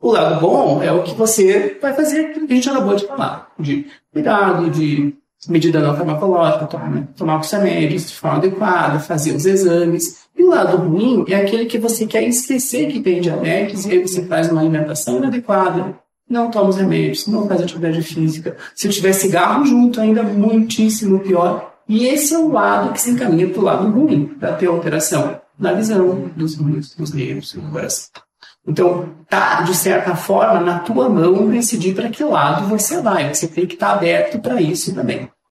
O lado bom é o que você vai fazer, aquilo que a gente acabou de falar, de cuidado, de medida não farmacológica, tomar os remédios de forma adequada, fazer os exames. E o lado ruim é aquele que você quer esquecer que tem diabetes e aí você faz uma alimentação inadequada, não toma os remédios, não faz atividade física. Se tiver cigarro junto, ainda muitíssimo pior. E esse é o lado que se encaminha para o lado ruim, para ter alteração na visão, dos nervos, do coração. Então, tá, de certa forma, na tua mão decidir para que lado você vai. Você tem que estar aberto para isso também.